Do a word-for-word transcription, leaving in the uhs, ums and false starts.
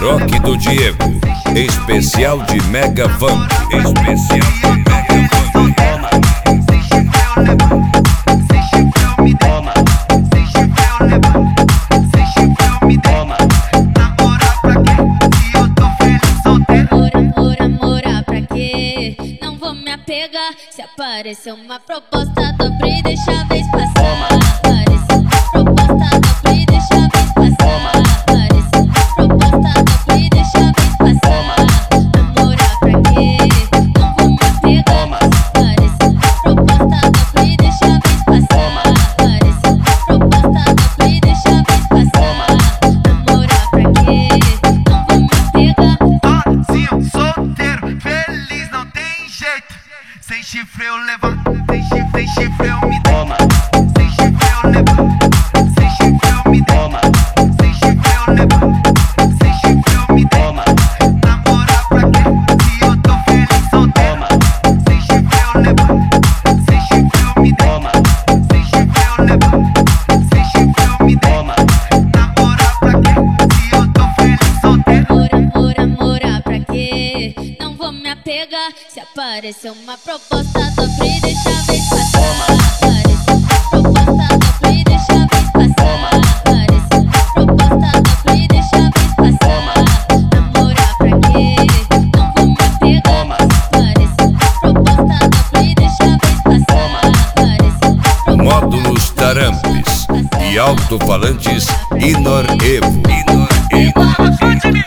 Amarok do Diego, especial de Mega Funk. Especial de Mega Funk. Se aparecer uma proposta dobra e deixa a vez passar. Apareceu uma proposta dobra e deixa a vez passar. Apareceu uma proposta dobra e deixa a vez passar. Namorar pra quê? Não vou me apegar. Apareceu uma proposta dobra e deixa a vez passar. Apareceu uma proposta dobra e deixa a vez passar. Namorar pra quê? Não vou me apegar. Sozinho, solteiro, feliz, não tem jeito. Sem chifre eu levanto, sem chifre, sem chifre eu me toma. Sem chifre eu levanto, sem chifre eu me toma. Sem chifre eu levanto, sem chifre eu me toma. Namorar pra quê? Se eu tô feliz solteiro. Sem chifre eu levanto, sem chifre eu me toma. Sem chifre eu levanto, sem chifre eu me toma. Namorar pra quê? Se eu tô feliz solteiro. Amor, amor, namorar pra quê? Não vou me apegar. Se aparecer uma proposta dobra e deixa a vez passar. Apareceu uma proposta dobra e deixa a vez passar. Apareceu uma proposta dobra e deixa a vez passar. Namorar pra quê? Não vou me apegar. Apareceu uma proposta dobra e deixa a vez passar. Apareceu uma proposta. Módulos Tarampes e alto-falantes Inor Evo. Inor Evo.